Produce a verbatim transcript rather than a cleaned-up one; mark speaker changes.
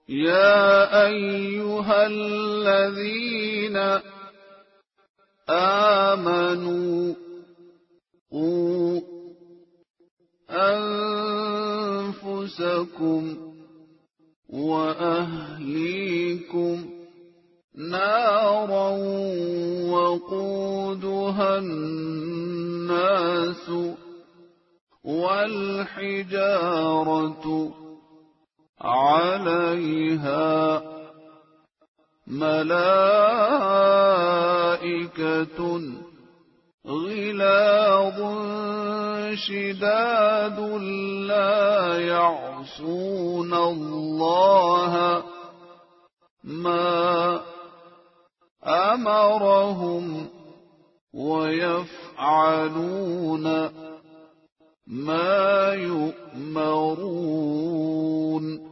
Speaker 1: يا أيها الذين آمنوا قوا أنفسكم وأهليكم نارا وقودها الناس والحجارة عليها ملائكة غلاظ شداد لا يعصون الله ما أمرهم ويفعلون ما يؤمرون